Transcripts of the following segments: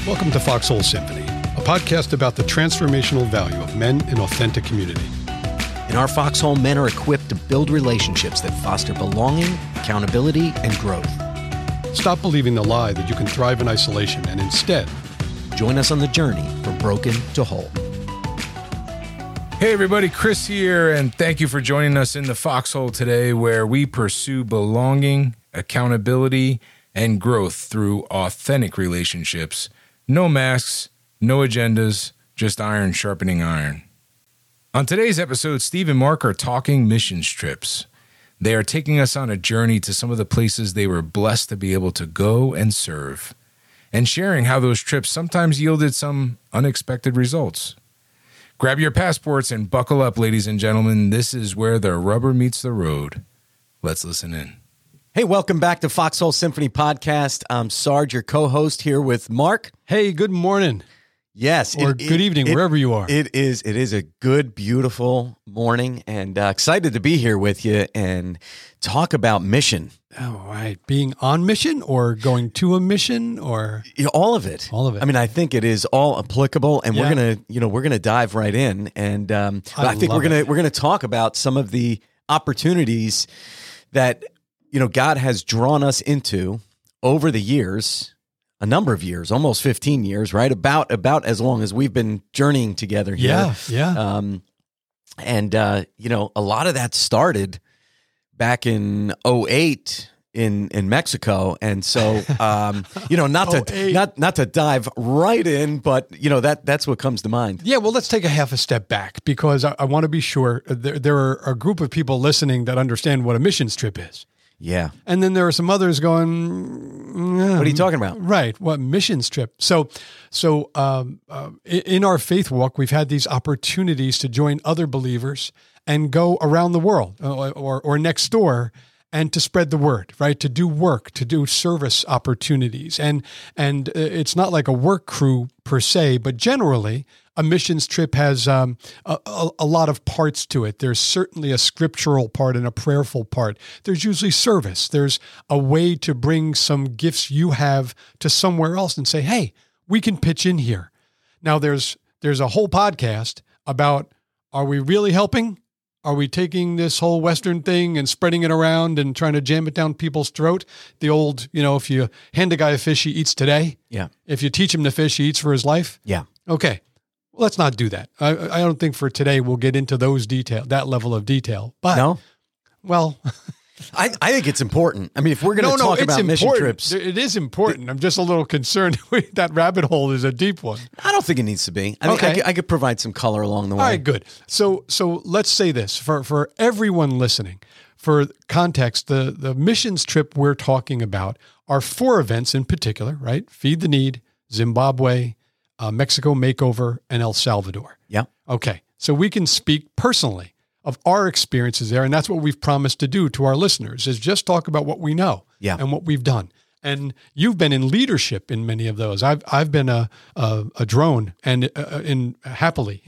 Welcome to Foxhole Symphony, a podcast about the transformational value of men in authentic community. In our Foxhole, men are equipped to build relationships that foster belonging, accountability, and growth. Stop believing the lie that you can thrive in isolation and instead join us on the journey from broken to whole. Hey everybody, Chris here, and thank you for joining us in the Foxhole today, where we pursue belonging, accountability, and growth through authentic relationships. No masks, no agendas, just iron sharpening iron. On today's episode, Steve and Mark are talking missions trips. They are taking us on a journey to some of the places they were blessed to be able to go and serve, and sharing how those trips sometimes yielded some unexpected results. Grab your passports and buckle up, ladies and gentlemen. This is where the rubber meets the road. Let's listen in. Hey, welcome back to Foxhole Symphony Podcast. I'm Sarge, your co-host, here with Mark. Hey, good morning. Yes. Or good evening, wherever you are. It is a good, beautiful morning, and excited to be here with you and talk about mission. All right. Being on mission or going to a mission or all of it. All of it. I mean, I think it is all applicable, and we're gonna dive right in. And I think we're gonna talk about some of the opportunities that God has drawn us into over the years. A number of years, almost 15 years, right? About as long as we've been journeying together here. Yeah. A lot of that started back in 2008 in Mexico. And so, not to dive right in, but that's what comes to mind. Yeah, well, let's take a half a step back because I want to be sure there are a group of people listening that understand what a missions trip is. Yeah. And then there are some others going, what are you talking about? Right. What missions trip? So in our faith walk, we've had these opportunities to join other believers and go around the world or next door and to spread the word, right? To do work, to do service opportunities. And it's not like a work crew per se, but generally a missions trip has a lot of parts to it. There's certainly a scriptural part and a prayerful part. There's usually service. There's a way to bring some gifts you have to somewhere else and say, hey, we can pitch in here. Now there's a whole podcast about, are we really helping? Are we taking this whole Western thing and spreading it around and trying to jam it down people's throat? The old, if you hand a guy a fish, he eats today. Yeah. If you teach him to fish, he eats for his life. Yeah. Okay. Well, let's not do that. I don't think for today we'll get into that level of detail. But no? Well, I think it's important. I mean, if we're going to talk about mission trips. It is important. I'm just a little concerned. That rabbit hole is a deep one. I don't think it needs to be. I mean, I could provide some color along the way. All right, good. So let's say this for everyone listening. For context, the missions trip we're talking about are 4 events in particular, right? Feed the Need, Zimbabwe, Mexico Makeover, and El Salvador. Yeah. Okay. So we can speak personally of our experiences there, and that's what we've promised to do to our listeners, is just talk about what we know and what we've done. And you've been in leadership in many of those. I've been a drone and happily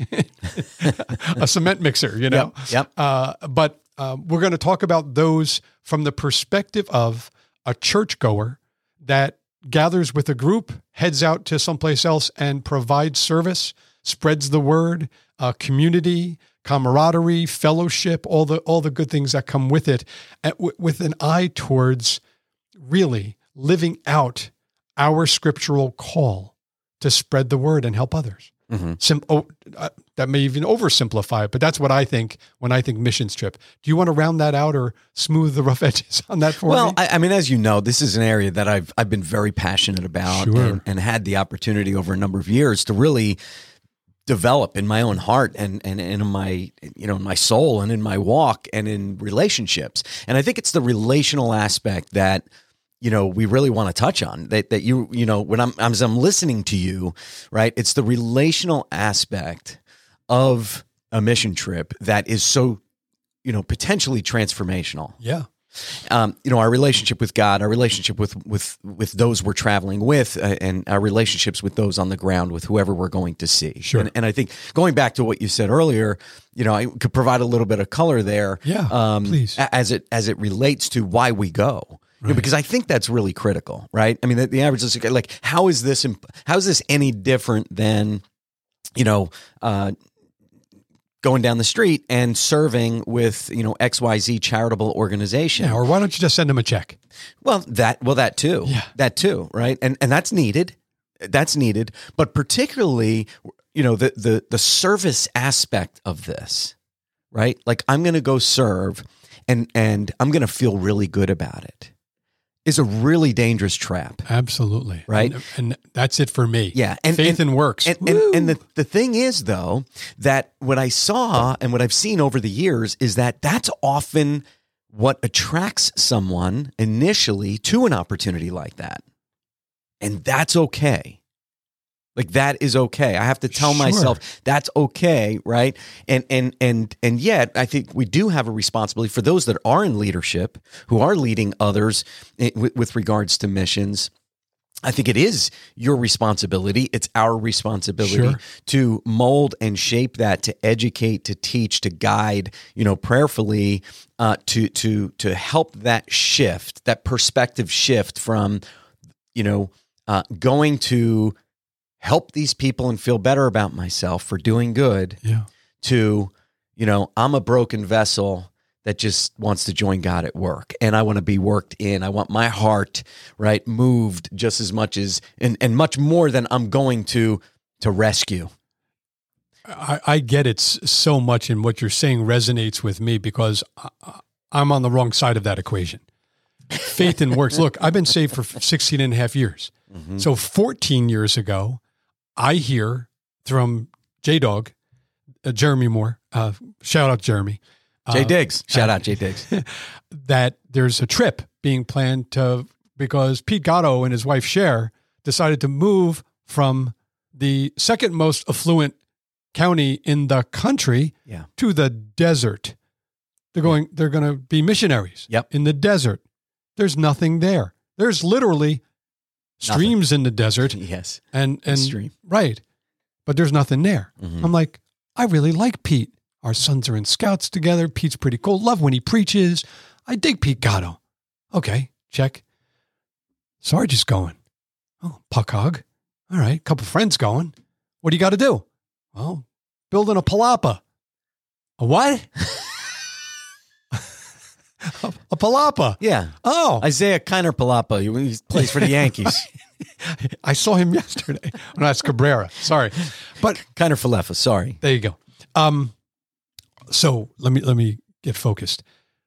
a cement mixer, Yep. But we're going to talk about those from the perspective of a churchgoer that gathers with a group, heads out to someplace else and provides service, spreads the word, community, camaraderie, fellowship, all the good things that come with it, with an eye towards really living out our scriptural call to spread the word and help others. Mm-hmm. That may even oversimplify it, but that's what I think when I think missions trip. Do you want to round that out or smooth the rough edges on that for me? Well, I mean, as you know, this is an area that I've been very passionate about and had the opportunity over a number of years to really develop in my own heart and in my, in my soul and in my walk and in relationships. And I think it's the relational aspect that, we really want to touch on that you when as I'm listening to you, right? It's the relational aspect of a mission trip that is so, potentially transformational. Yeah. Our relationship with God, our relationship with those we're traveling with, and our relationships with those on the ground with whoever we're going to see. Sure. And I think going back to what you said earlier, I could provide a little bit of color there. Yeah, please. As it relates to why we go. because I think that's really critical, right? I mean, the average listener, like, how is this any different than, going down the street and serving with, XYZ charitable organization? Yeah, or why don't you just send them a check? Well, that too. Yeah. That too, right? And that's needed. That's needed. But particularly, the service aspect of this, right? Like, I'm going to go serve and I'm going to feel really good about it, is a really dangerous trap. Absolutely. Right. And that's it for me. Yeah. Faith and works. And the thing is, though, that what I saw and what I've seen over the years is that that's often what attracts someone initially to an opportunity like that. And that's okay. Like, that is okay. I have to tell myself that's okay, right? And yet, I think we do have a responsibility for those that are in leadership, who are leading others with regards to missions. I think it is your responsibility. It's our responsibility to mold and shape that, to educate, to teach, to guide, prayerfully, to help that shift, that perspective shift from, going to help these people and feel better about myself for doing good, to, I'm a broken vessel that just wants to join God at work, and I want to be worked in. I want my heart, right, moved just as much as, and much more than I'm going to rescue. I get it so much, and what you're saying resonates with me because I'm on the wrong side of that equation. Faith and works. Look, I've been saved for 16 and a half years. Mm-hmm. So 14 years ago, I hear from J-Dog, Jeremy Moore, shout out Jeremy. Jay Diggs, shout out Jay Diggs. That there's a trip being planned because Pete Gatto and his wife Cher decided to move from the second most affluent county in the country to the desert. They're going to be missionaries in the desert. There's nothing there. There's literally streams in the desert. Yes. And stream. Right. But there's nothing there. Mm-hmm. I'm like, I really like Pete. Our sons are in scouts together. Pete's pretty cool. Love when he preaches. I dig Pete Gatto. Okay, check. Sarge is going. Oh, Puck Hog. All right, couple friends going. What do you got to do? Well, building a palapa. A what? A palapa. Yeah. Oh. Isaiah Kiner Palapa. He plays for the Yankees. I saw him yesterday. No, that's Cabrera. Sorry. But Kiner Falefa. Sorry. There you go. So let me get focused.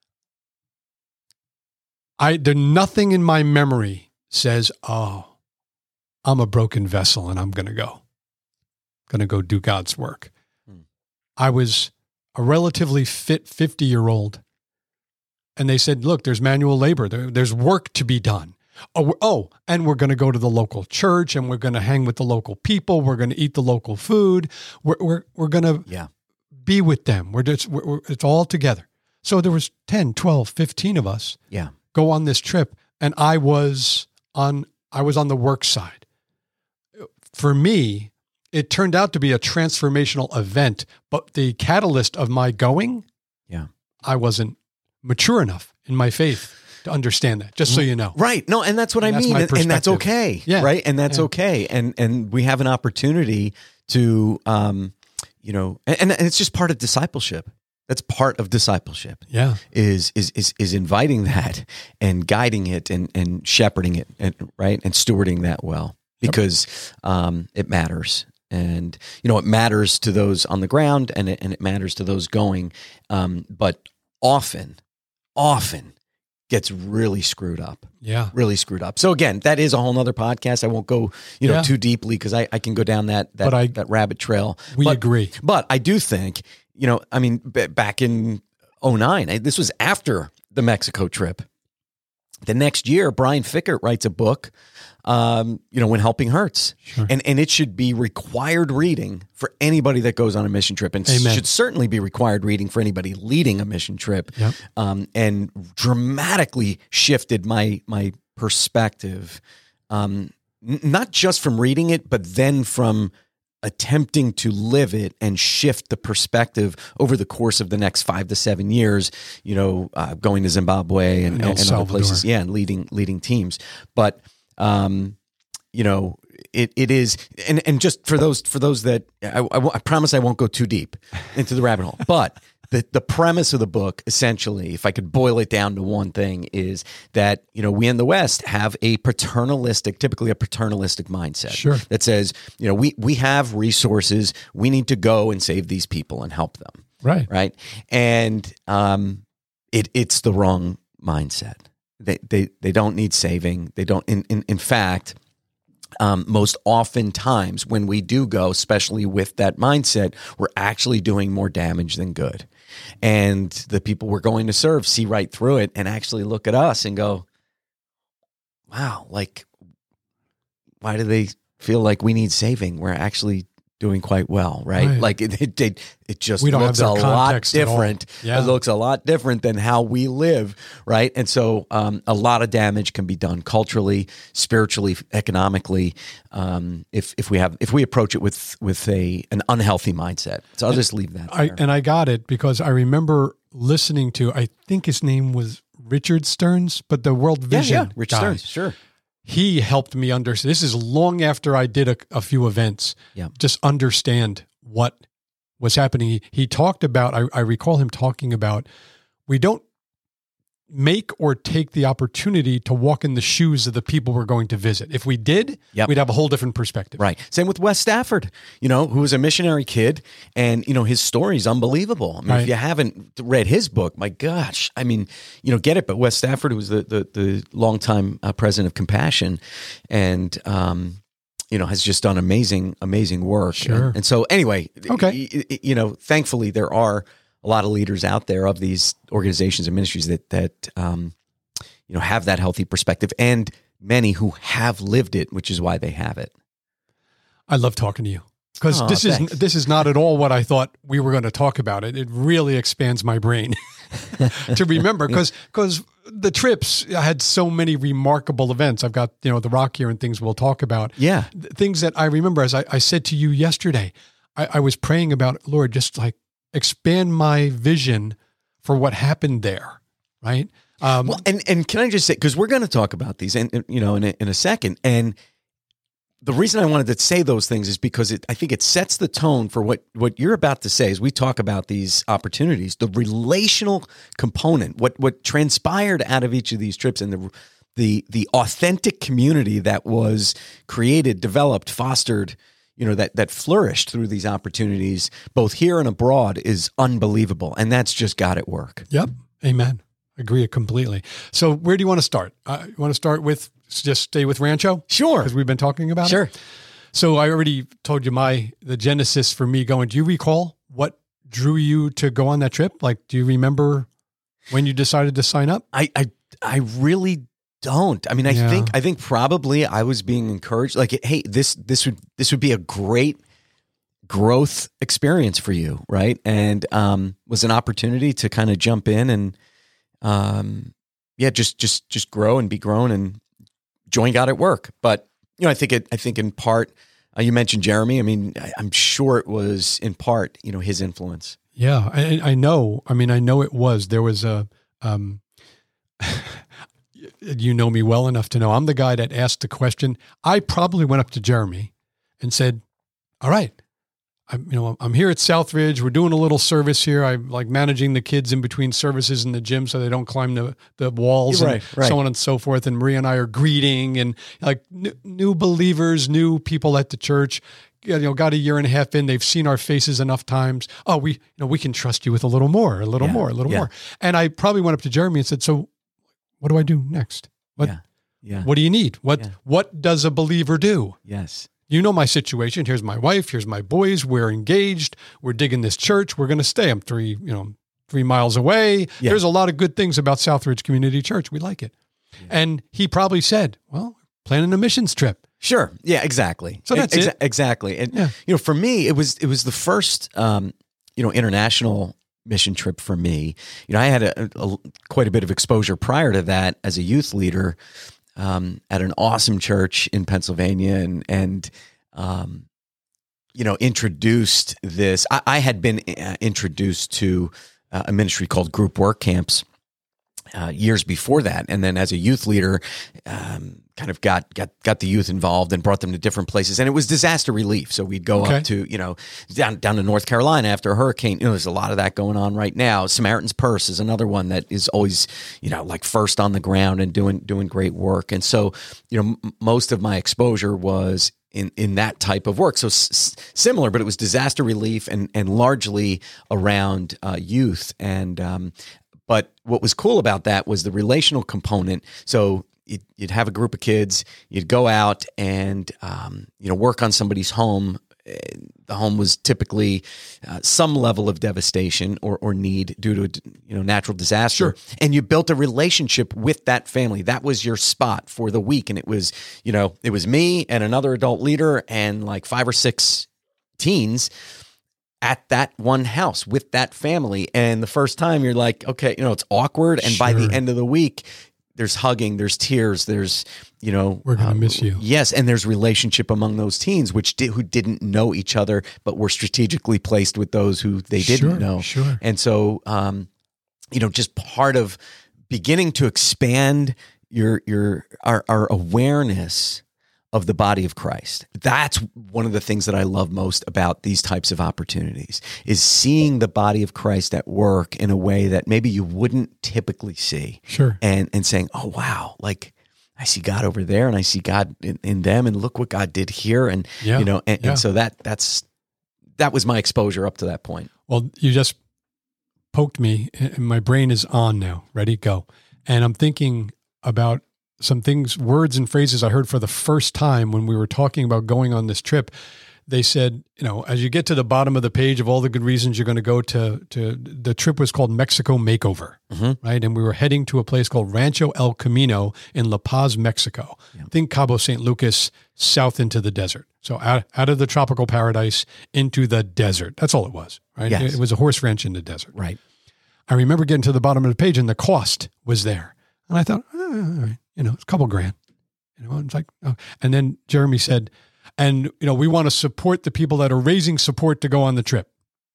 There's nothing in my memory says, oh, I'm a broken vessel and I'm going to go do God's work. I was a relatively fit 50-year-old. And they said, look, there's manual labor. There's work to be done. Oh, and we're going to go to the local church and we're going to hang with the local people. We're going to eat the local food. We're going to be with them. It's all together. So there was 10, 12, 15 of us go on this trip. And I was on the work side. For me, it turned out to be a transformational event, but the catalyst of my going, I wasn't mature enough in my faith to understand that, just so you know. Right. No, and that's what I mean. And that's okay. Yeah. Right. And that's okay. And we have an opportunity to, and it's just part of discipleship. That's part of discipleship. Yeah. Is inviting that and guiding it and shepherding it and stewarding that well, because it matters. And, it matters to those on the ground and it matters to those going. But often gets really screwed up. Yeah. Really screwed up. So again, that is a whole nother podcast. I won't go, too deeply because I can go down that rabbit trail. We agree. But I do think, back in 2009, this was after the Mexico trip. The next year, Brian Fickert writes a book, When Helping Hurts. Sure. And it should be required reading for anybody that goes on a mission trip. And should certainly be required reading for anybody leading a mission trip. Yep. And dramatically shifted my perspective, not just from reading it, but then from attempting to live it and shift the perspective over the course of the next 5 to 7 years, going to Zimbabwe and other places. Yeah. And leading teams. But, it is, and just for those that I promise I won't go too deep into the rabbit hole, but the premise of the book, essentially, if I could boil it down to one thing, is that, we in the West have typically a paternalistic mindset. Sure. That says, we have resources, we need to go and save these people and help them. Right. Right. And it's the wrong mindset. They don't need saving. They don't, in fact, most oftentimes when we do go, especially with that mindset, we're actually doing more damage than good. And the people we're going to serve see right through it and actually look at us and go, wow, like, why do they feel like we need saving? We're actually doing quite well, right? Like it just looks a lot different. Yeah. It looks a lot different than how we live, right? And so a lot of damage can be done culturally, spiritually, economically, if we approach it with an unhealthy mindset. So I'll just leave that there. I got it because I remember listening to, I think his name was Richard Stearns, but the World Vision Rich guy. Stearns, sure. He helped me understand. This is long after I did a few events. Yeah. Just understand what was happening. He talked about, I recall him talking about, we don't make or take the opportunity to walk in the shoes of the people we're going to visit. If we did, we'd have a whole different perspective. Right. Same with Wes Stafford, who was a missionary kid, and, his story is unbelievable. I mean, if you haven't read his book, my gosh, I mean, get it. But Wes Stafford was the longtime president of Compassion, and, has just done amazing work. Sure. And so anyway, okay. Thankfully there are a lot of leaders out there of these organizations and ministries that have that healthy perspective, and many who have lived it, which is why they have it. I love talking to you because this is not at all what I thought we were going to talk about. It really expands my brain to remember because the trips, I had so many remarkable events. I've got the Rock here and things we'll talk about. Yeah, things that I remember. As I said to you yesterday, I was praying about, Lord, just like expand my vision for what happened there, right? Well, and can I just say, because we're going to talk about these, and in a second, and the reason I wanted to say those things is because I think it sets the tone for what you're about to say as we talk about these opportunities, the relational component, what transpired out of each of these trips, and the authentic community that was created, developed, fostered, that flourished through these opportunities, both here and abroad, is unbelievable. And that's just God at work. Yep. Amen. Agree completely. So where do you want to start? You want to start with, just stay with Rancho? Sure. Because we've been talking about it? Sure. So I already told you the genesis for me going. Do you recall what drew you to go on that trip? Like, do you remember when you decided to sign up? I really don't. I mean, I think probably I was being encouraged. Like, hey, this would be a great growth experience for you, right? And was an opportunity to kind of jump in and just grow and be grown and join God at work. But I think in part, you mentioned Jeremy. I mean, I'm sure it was in part his influence. Yeah, I know. I mean, I know it was. There was a. You know me well enough to know I'm the guy that asked the question. I probably went up to Jeremy and said, all right, I'm here at Southridge. We're doing a little service here. I'm like managing the kids in between services in the gym so they don't climb the walls and so on and so forth. And Maria and I are greeting and like new believers, new people at the church. Got a year and a half in, they've seen our faces enough times. Oh, we can trust you with a little more. And I probably went up to Jeremy and said, so what do I do next? What do you need? What does a believer do? Yes. You know my situation. Here's my wife. Here's my boys. We're engaged. We're digging this church. We're going to stay. I'm 3 miles away. Yeah. There's a lot of good things about Southridge Community Church. We like it. Yeah. And he probably said, well, planning a missions trip. Sure. Yeah, exactly. So that's it. Exactly. And, for me, it was the first, international mission trip for me. I had quite a bit of exposure prior to that as a youth leader at an awesome church in Pennsylvania, and introduced this. I had been introduced to a ministry called Group Work Camps years before that, and then as a youth leader, kind of got the youth involved and brought them to different places. And it was disaster relief. So we'd go up to down to North Carolina after a hurricane. There's a lot of that going on right now. Samaritan's Purse is another one that is always like first on the ground and doing great work. And so most of my exposure was in that type of work. So similar, but it was disaster relief and largely around youth. And but what was cool about that was the relational component. So you'd have a group of kids, you'd go out and work on somebody's home. The home was typically some level of devastation or need due to natural disaster. Sure. And you built a relationship with that family. That was your spot for the week, and it was me and another adult leader and like 5 or 6 teens at that one house with that family. And the first time you're like, okay, it's awkward, and by the end of the week, there's hugging, there's tears, there's, we're going to miss you. Yes. And there's relationship among those teens, who didn't know each other, but were strategically placed with those who they didn't know. Sure. And so, just part of beginning to expand our awareness of the body of Christ. That's one of the things that I love most about these types of opportunities, is seeing the body of Christ at work in a way that maybe you wouldn't typically see. Sure. And saying, oh, wow, like I see God over there and I see God in them, and look what God did here. And, and so that was my exposure up to that point. Well, you just poked me and my brain is on now, ready, go. And I'm thinking about some things, words and phrases I heard for the first time when we were talking about going on this trip. They said, as you get to the bottom of the page of all the good reasons you're going to go to the trip was called Mexico Makeover, right? And we were heading to a place called Rancho El Camino in La Paz, Mexico. Yeah. Think Cabo San Lucas, south into the desert. So out of the tropical paradise into the desert. That's all it was, right? Yes. It was a horse ranch in the desert. Right. I remember getting to the bottom of the page and the cost was there. And I thought, all right. It's a couple grand, it's like, oh. And then Jeremy said, and, we want to support the people that are raising support to go on the trip.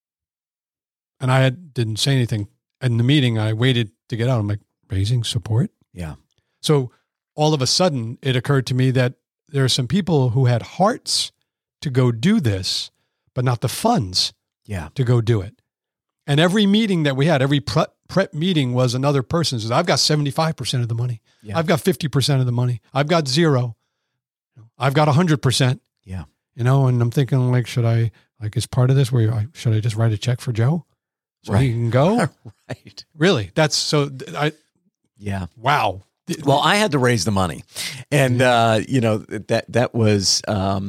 And I didn't say anything. In the meeting, I waited to get out. I'm like, raising support? Yeah. So all of a sudden it occurred to me that there are some people who had hearts to go do this, but not the funds to go do it. And every meeting that we had, every prep meeting was another person says, I've got 75% of the money. Yeah. I've got 50% of the money. I've got 0. I've got 100%. Yeah. And I'm thinking, like, should I, like, as part of this, should I just write a check for Joe so he can go? Right. Really? That's so, yeah. Wow. Well, I had to raise the money, and, that was,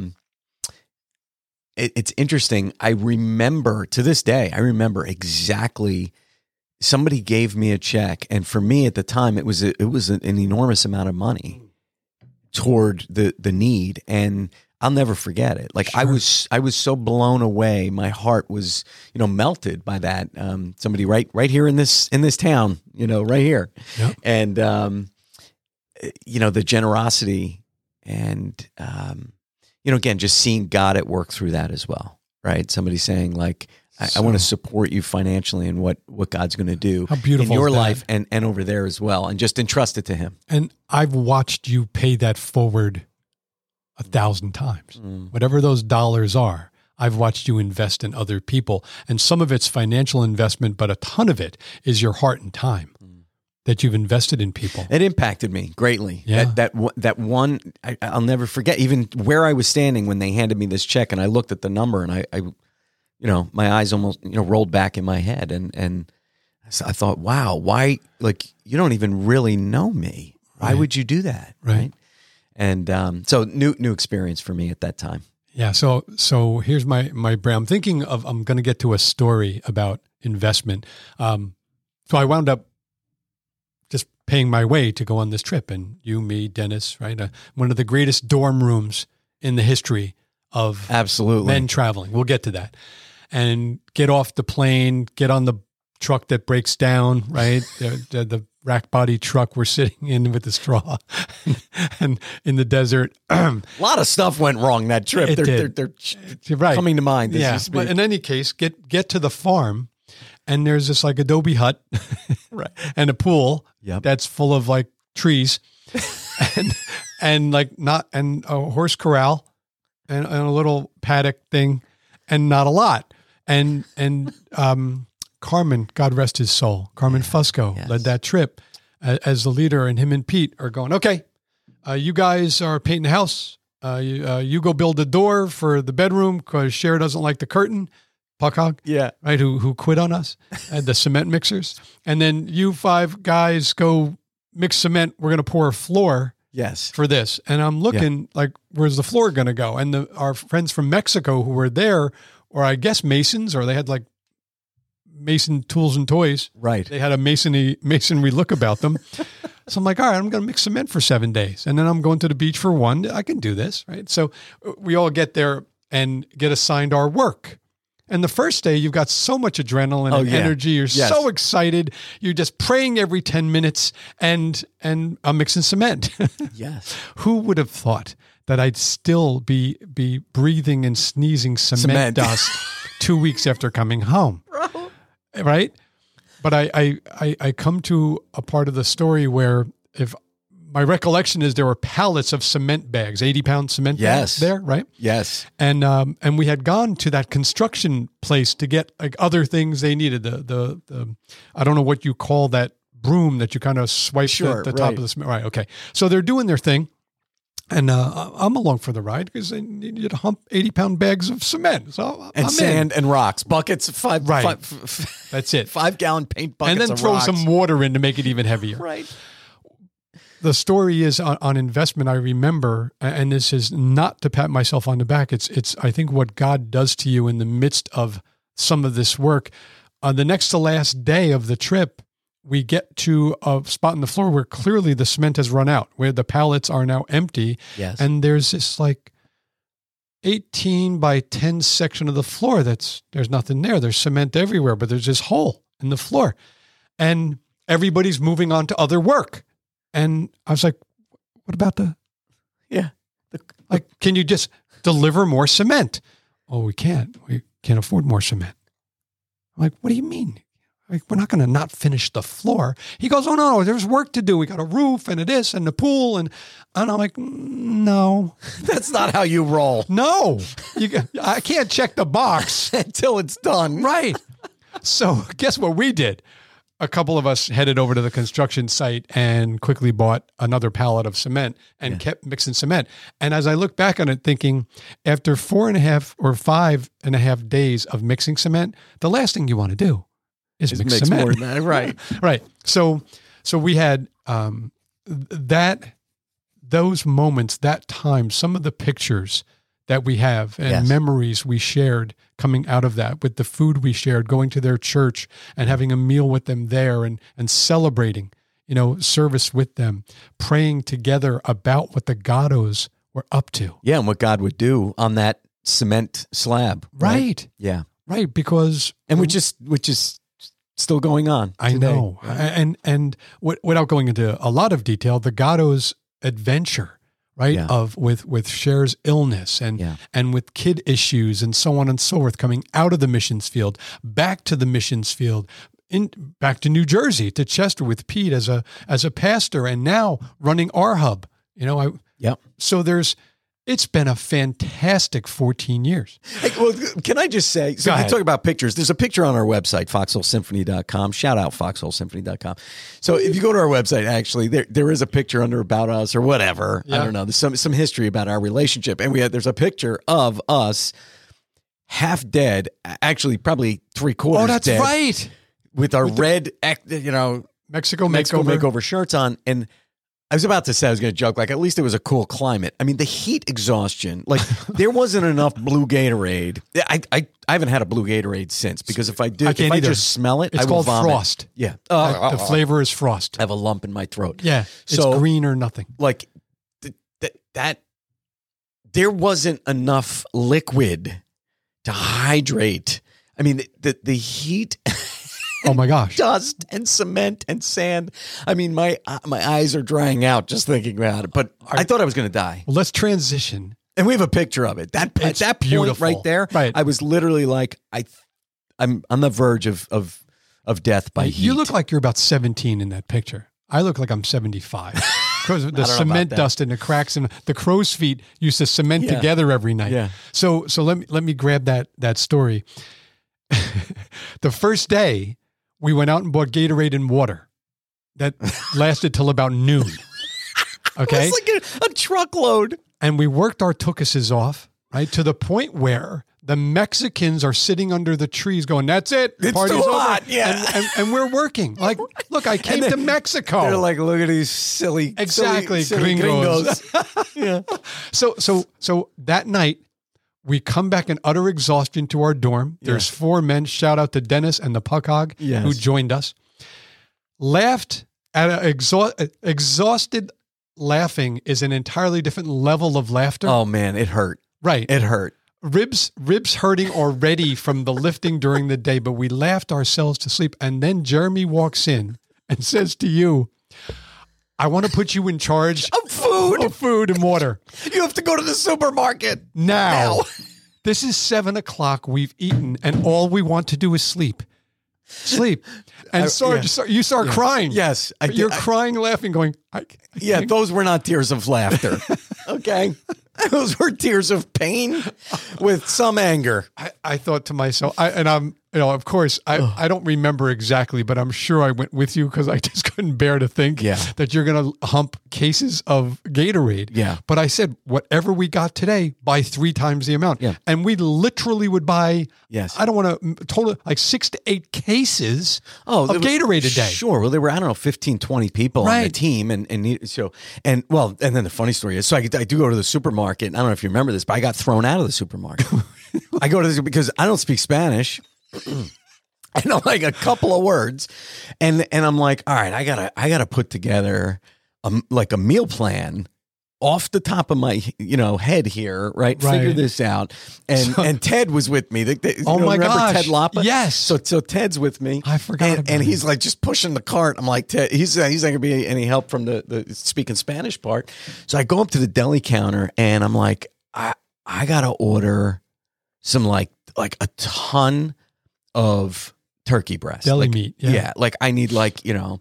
it's interesting. I remember to this day, exactly. Somebody gave me a check, and for me at the time, it was an enormous amount of money toward the need, and I'll never forget it. Like, sure. I was so blown away. My heart was melted by that. Somebody right here in this town, right here, yep. And the generosity, and again, just seeing God at work through that as well, right? Somebody saying like, I want to support you financially in what God's going to do in your life and over there as well, and just entrust it to Him. And I've watched you pay that forward 1,000 times. Whatever those dollars are, I've watched you invest in other people. And some of it's financial investment, but a ton of it is your heart and time that you've invested in people. It impacted me greatly. Yeah. That one, I'll never forget, even where I was standing when they handed me this check, and I looked at the number, and I my eyes almost, rolled back in my head. And I thought, wow, why, like, you don't even really know me. Why would you do that? Right. And so new experience for me at that time. Yeah. So here's my brain. I'm thinking I'm going to get to a story about investment. So I wound up just paying my way to go on this trip, and you, me, Dennis, right? One of the greatest dorm rooms in the history of men traveling. We'll get to that. And get off the plane, get on the truck that breaks down, right? the rack body truck we're sitting in with the straw and in the desert. A lot of stuff went wrong that trip. They're right. coming to mind. Yeah. But in any case, get to the farm and there's this like adobe hut Right. and a pool Yep. that's full of like trees and like and a horse corral and a little paddock thing and not a lot. And Carmen, God rest his soul, Carmen Fusco led that trip as the leader, and him and Pete are going, okay, you guys are painting the house. You go build a door for the bedroom because Cher doesn't like the curtain. Puck Hog, right, who quit on us at the cement mixers. And then you 5 guys go mix cement. We're going to pour a floor for this. And I'm looking like, where's the floor going to go? And our friends from Mexico who were there, or I guess masons, or they had like mason tools and toys. Right. They had a masonry look about them. So I'm like, all right, I'm going to mix cement for 7 days. And then I'm going to the beach for 1. I can do this, right? So we all get there and get assigned our work. And the first day, you've got so much adrenaline and energy. You're so excited. You're just praying every 10 minutes and I'm mixing cement. Yes. Who would have thought that I'd still be breathing and sneezing cement dust 2 weeks after coming home? Right? But I come to a part of the story where if my recollection is there were pallets of cement bags, 80-pound cement bags there, right? Yes. And we had gone to that construction place to get like other things they needed. The I don't know what you call that broom that you kind of swipe the top of the cement. Right. Okay. So they're doing their thing. And I'm along for the ride because they needed to hump 80-pound bags of cement. So I'm sand in. and rocks, buckets, five. That's it. 5-gallon paint buckets, and then throw rocks. some water in to make it even heavier. Right. The story is on investment. I remember, and this is not to pat myself on the back. It's I think what God does to you in the midst of some of this work. On the next to last day of the trip, we get to a spot on the floor where clearly the cement has run out, where the pallets are now empty. Yes. And there's this like 18 by 10 section of the floor there's nothing there. There's cement everywhere, but there's this hole in the floor. And everybody's moving on to other work. And I was like, what about like, can you just deliver more cement? Oh, we can't afford more cement. I'm like, what do you mean? Like, we're not going to not finish the floor. He goes, oh no, there's work to do. We got a roof and this and the pool. And I'm like, no, that's not how you roll. No, I can't check the box until it's done. Right. So guess what we did? A couple of us headed over to the construction site and quickly bought another pallet of cement and kept mixing cement. And as I look back on it thinking, after 4.5 or 5.5 days of mixing cement, the last thing you want to do is mix cement. More than that. Right. Right. So we had those moments, that time, some of the pictures that we have and memories we shared coming out of that, with the food we shared, going to their church and having a meal with them there and celebrating, service with them, praying together about what the Gattos were up to. Yeah, and what God would do on that cement slab. Right. Yeah. Right, because... And which is still going on today. I know. Right? And without going into a lot of detail, the Gattos' adventure, right, with Cher's illness and with kid issues and so on and so forth, coming out of the missions field, back to the missions field, back to New Jersey, to Chester with Pete as a pastor, and now running our hub. So it's been a fantastic 14 years. Hey, well, can I just say, so we talk about pictures. There's a picture on our website, foxholesymphony.com. Shout out foxholesymphony.com. So if you go to our website, actually, there is a picture under About Us or whatever. Yeah. I don't know. There's some history about our relationship. And there's a picture of us half dead, actually probably 3/4 dead. Oh, that's right. With our red, Mexico makeover shirts on. And I was about to say, I was going to joke, like, at least it was a cool climate. I mean, the heat exhaustion, like, there wasn't enough blue Gatorade. I haven't had a blue Gatorade since, because if I do, if I just smell it, it's I will called vomit. Frost. Yeah. The flavor is Frost. I have a lump in my throat. Yeah. It's green or nothing. Like, that there wasn't enough liquid to hydrate. I mean, the heat Oh my gosh. Dust and cement and sand. I mean, my eyes are drying out just thinking about it. But I thought I was going to die. Well, let's transition. And we have a picture of it. At that point right there, right. I was literally like, I'm on the verge of death by heat. You look like you're about 17 in that picture. I look like I'm 75. Because the cement dust and the cracks and the crow's feet used to cement together every night. Yeah. So let me grab that story. The first day we went out and bought Gatorade and water. That lasted till about noon. Okay. It was like a truckload. And we worked our tuchuses off, right? To the point where the Mexicans are sitting under the trees going, that's it. It's Party's too over. hot. Yeah. And we're working. Like, look, I came to Mexico. They're like, look at these silly gringos. Yeah. So that night, we come back in utter exhaustion to our dorm. There's 4 men. Shout out to Dennis and the Puck Hog who joined us. Laughed at an exhausted. Laughing is an entirely different level of laughter. Oh man, it hurt. Right. It hurt. Ribs hurting already from the lifting during the day, but we laughed ourselves to sleep. And then Jeremy walks in and says to you, I want to put you in charge of food and water. You have to go to the supermarket Now. This is 7:00. We've eaten and all we want to do is sleep. And you start crying. Yes. You're crying, laughing, going, those were not tears of laughter. Okay. Those were tears of pain with some anger. I thought to myself, of course, I don't remember exactly, but I'm sure I went with you because I just couldn't bear to think that you're going to hump cases of Gatorade. Yeah. But I said, whatever we got today, buy 3 times the amount. Yeah. And we literally would buy, I don't want to, total like 6 to 8 cases of Gatorade a day. Sure. Well, there were, 15, 20 people on the team. And then the funny story is, so I do go to the supermarket. I don't know if you remember this, but I got thrown out of the supermarket. I go to this because I don't speak Spanish. I know like a couple of words, and I'm like, all right, I gotta put together a meal plan off the top of my head here, right? Figure this out. And Ted was with me. My remember gosh, Ted Lapa? Yes. So Ted's with me. I forgot. And he's like just pushing the cart. I'm like, Ted, he's not gonna be any help from the speaking Spanish part. So I go up to the deli counter and I'm like, I gotta order some like a ton of turkey breast, deli meat. Yeah, like I need like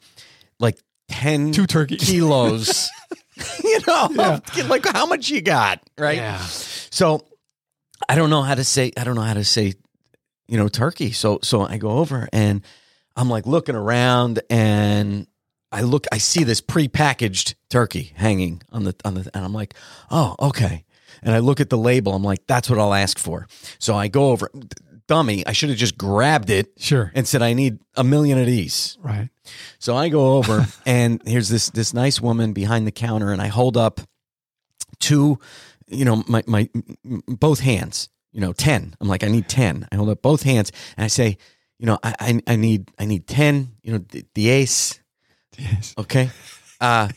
10 2 turkeys kilos. Like how much you got, right? Yeah. So I don't know how to say turkey. So I go over and I'm like looking around and I see this prepackaged turkey hanging on the and I'm like, oh, okay. And I look at the label. I'm like, that's what I'll ask for. So I go over. Dummy, I should have just grabbed it and said, I need 1 million of these. Right. So I go over and here's this nice woman behind the counter and I hold up 2, my both hands, 10. I'm like, I need 10. I hold up both hands and I say, I need 10, 10. Yes. Okay. 10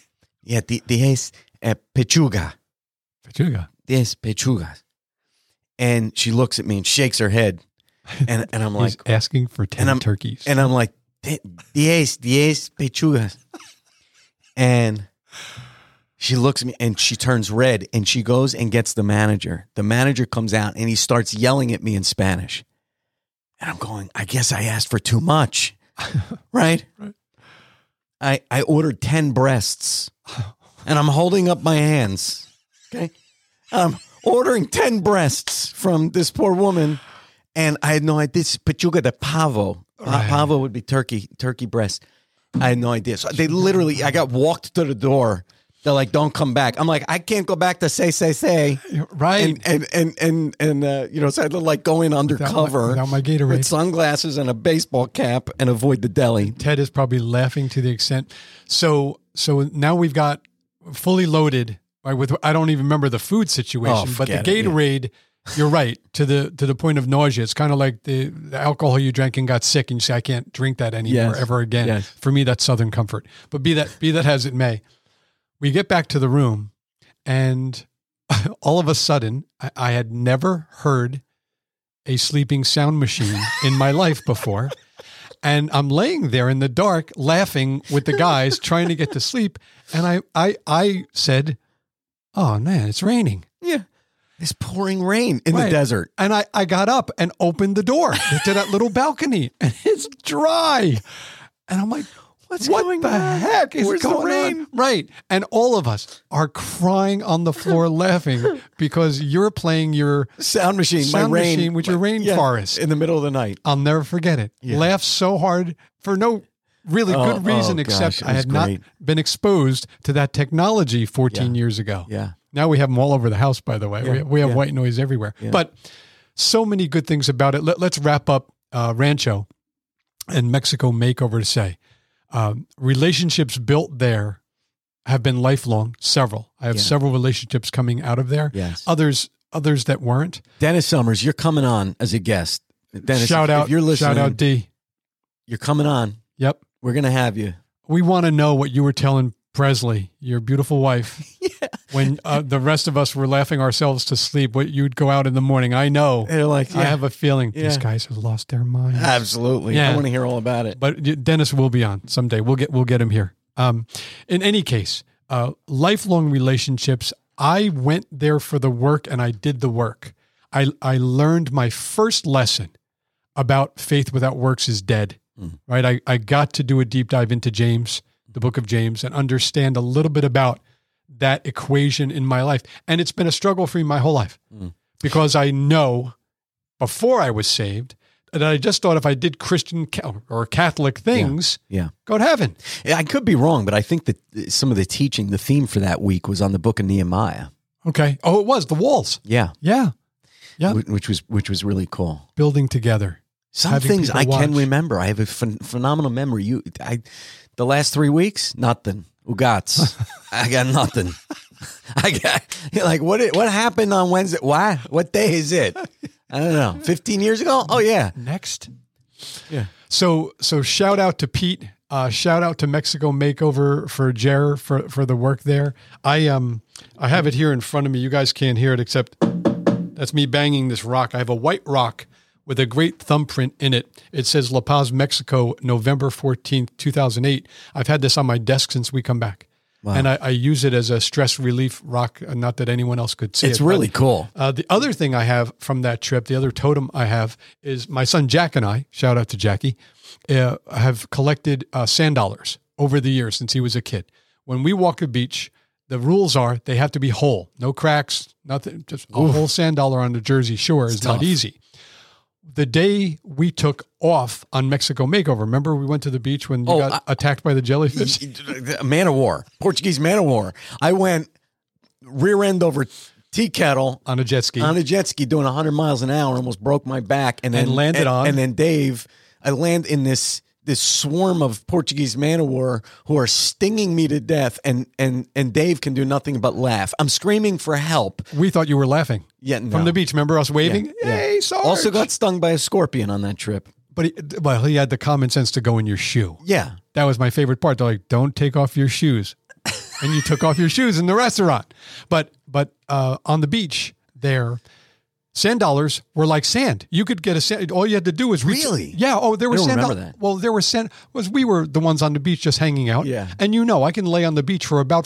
pechuga. Pechuga. 10 pechugas. And she looks at me and shakes her head. And I'm like, he's asking for 10 turkeys. And I'm like, 10 pechugas. And she looks at me and she turns red and she goes and gets the manager. The manager comes out and he starts yelling at me in Spanish. And I'm going, I guess I asked for too much. Right? I ordered 10 breasts and I'm holding up my hands. Okay. I'm ordering 10 breasts from this poor woman. And I had no idea. This pechuga de pavo. Right. Pavo would be turkey breast. I had no idea. So I got walked to the door. They're like, don't come back. I'm like, I can't go back to say. Right. And so I had to like go in undercover without my Gatorade, with sunglasses and a baseball cap and avoid the deli. Ted is probably laughing to the extent. So now we've got fully loaded, right, with, I don't even remember the food situation, but the Gatorade, you're right, to the point of nausea. It's kind of like the alcohol you drank and got sick and you say, I can't drink that anymore ever again. Yes. For me, that's Southern Comfort. But be that as it may, we get back to the room and all of a sudden, I had never heard a sleeping sound machine in my life before. And I'm laying there in the dark laughing with the guys trying to get to sleep. And I said, oh man, it's raining. Yeah. It's pouring rain in the desert. And I got up and opened the door to that little balcony and it's dry. And I'm like, what the heck is going on? Right. And all of us are crying on the floor laughing because you're playing your sound machine with your rainforest in the middle of the night. I'll never forget it. Yeah. Laughed so hard for no really good reason except I had not been exposed to that technology 14 years ago. Yeah. Now we have them all over the house, by the way. Yeah. We have white noise everywhere. Yeah. But so many good things about it. Let's wrap up Rancho and Mexico Makeover to say, relationships built there have been lifelong, several. I have several relationships coming out of there. Yes. Others that weren't. Dennis Summers, you're coming on as a guest. Dennis, shout out, if you're listening, shout out D. You're coming on. Yep. We're going to have you. We want to know what you were telling Presley, your beautiful wife, when the rest of us were laughing ourselves to sleep, what you'd go out in the morning. I know. They're like, I have a feeling these guys have lost their minds. Absolutely. I want to hear all about it. But Dennis will be on someday. We'll get him here. In any case, lifelong relationships, I went there for the work and I did the work. I learned my first lesson about faith without works is dead, right? I got to do a deep dive into James, the book of James, and understand a little bit about that equation in my life. And it's been a struggle for me my whole life because I know before I was saved that I just thought if I did Christian or Catholic things, go to heaven. I could be wrong, but I think that some of the teaching, the theme for that week was on the book of Nehemiah. Okay. Oh, it was the walls. Yeah. Yeah. Yeah. Which was really cool. Building together. Some things I can remember. I have a phenomenal memory. The last 3 weeks, nothing. Ugats. I got nothing. You're like, what happened on Wednesday? Why? What day is it? I don't know. 15 years ago? Oh, yeah. Next. Yeah. So shout out to Pete. Shout out to Mexico Makeover for Jer for the work there. I have it here in front of me. You guys can't hear it except that's me banging this rock. I have a white rock with a great thumbprint in it. It says La Paz, Mexico, November 14th, 2008. I've had this on my desk since we come back. Wow. And I use it as a stress relief rock, not that anyone else could see it. It's really cool. The other thing I have from that trip, the other totem I have is my son Jack and I, shout out to Jackie, have collected sand dollars over the years since he was a kid. When we walk the beach, the rules are they have to be whole, no cracks, nothing, just a whole sand dollar on the Jersey Shore is not easy. The day we took off on Mexico Makeover, remember we went to the beach when you got attacked by the jellyfish? Man of war, Portuguese man of war. I went rear end over tea kettle on a jet ski. Doing 100 miles an hour, almost broke my back, and then landed on. And then Dave, I land in this swarm of Portuguese man of war who are stinging me to death, and Dave can do nothing but laugh. I'm screaming for help. We thought you were laughing. Yeah, no. From the beach. Remember us waving? Yeah. Hey, Sarge. Also got stung by a scorpion on that trip. But he had the common sense to go in your shoe. Yeah. That was my favorite part. They're like, don't take off your shoes. And you took off your shoes in the restaurant. But on the beach there, sand dollars were like sand. You could get a sand. All you had to do was reach. Really? Yeah. Oh, there were sand dollars. That. Well, there were sand. We were the ones on the beach just hanging out. Yeah. And I can lay on the beach for about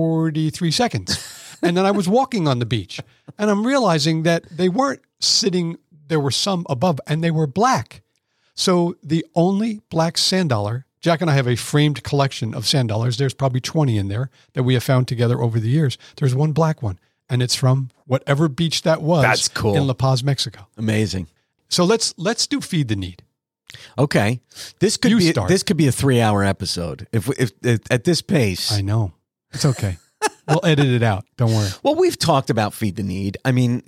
43 seconds. And then I was walking on the beach and I'm realizing that they weren't sitting. There were some above and they were black. So the only black sand dollar, Jack and I have a framed collection of sand dollars. There's probably 20 in there that we have found together over the years. There's one black one. And it's from whatever beach that was. That's cool. In La Paz, Mexico. Amazing. So let's do Feed the Need. Okay. This could be a 3-hour episode. If at this pace. I know. It's okay. We'll edit it out. Don't worry. Well, we've talked about Feed the Need. I mean,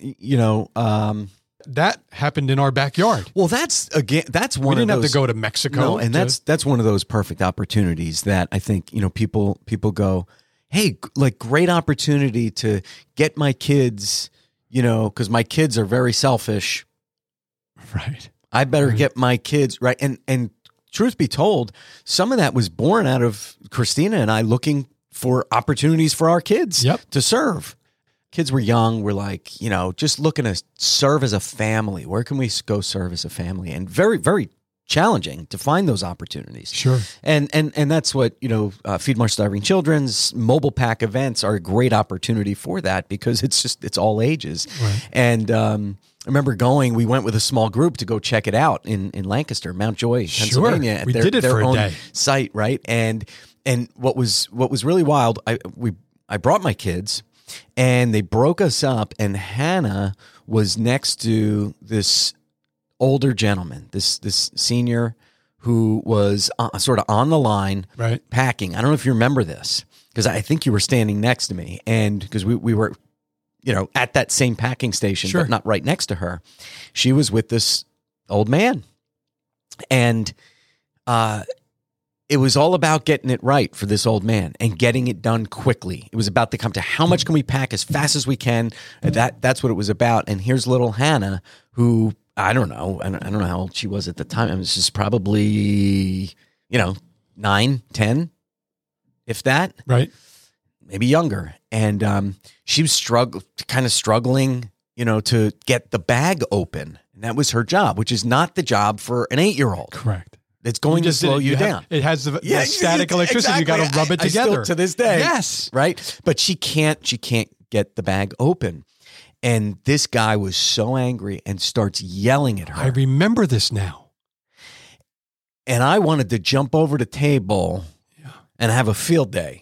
that happened in our backyard. Well, that's one of those. We didn't have to go to Mexico. No, and that's one of those perfect opportunities that I think, people go, hey, like great opportunity to get my kids, because my kids are very selfish. Right. I better get my kids right. And truth be told, some of that was born out of Christina and I looking for opportunities for our kids to serve. Kids were young. We're like, just looking to serve as a family. Where can we go serve as a family? And very, very challenging to find those opportunities. Sure. And that's what, Feed More Starving Children's mobile pack events are a great opportunity for that, because it's all ages. Right. And I remember we went with a small group to go check it out in Lancaster, Mount Joy, Pennsylvania. Sure. We did it for a day. Site, right? And what was really wild, I brought my kids, and they broke us up, and Hannah was next to this older gentleman, this senior who was sort of on the line, right, packing. I don't know if you remember this, because I think you were standing next to me, and because we were, at that same packing station, sure, but not right next to her. She was with this old man, and it was all about getting it right for this old man and getting it done quickly. It was about to come to how much can we pack as fast as we can. That's what it was about. And here's little Hannah, who I don't know how old she was at the time. I mean, this is probably 9, 10, if that, right, maybe younger. And she was struggling, to get the bag open, and that was her job, which is not the job for an 8-year-old. Correct. It's going to slow you down. It has the static electricity. Exactly. You got to rub it together. Still, to this day, yes, right. But she can't get the bag open, and this guy was so angry and starts yelling at her. I remember this now. And I wanted to jump over the table and have a field day.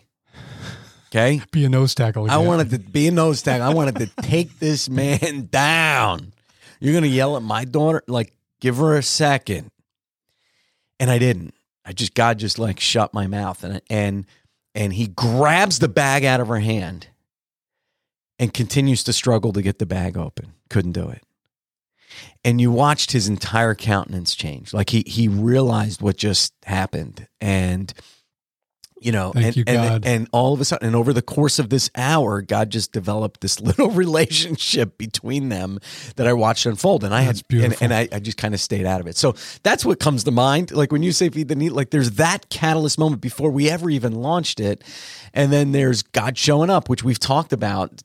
Okay, be a nose tackle. I wanted to be a nose tackle. I wanted to take this man down. You're gonna yell at my daughter? Like, give her a second. And I didn't. God just like shut my mouth, and he grabs the bag out of her hand and continues to struggle to get the bag open. Couldn't do it. And you watched his entire countenance change. Like he realized what just happened, and Thank you, God. And all of a sudden, and over the course of this hour, God just developed this little relationship between them that I watched unfold. And I just kind of stayed out of it. So that's what comes to mind. Like when you say Feed the Need, like there's that catalyst moment before we ever even launched it. And then there's God showing up, which we've talked about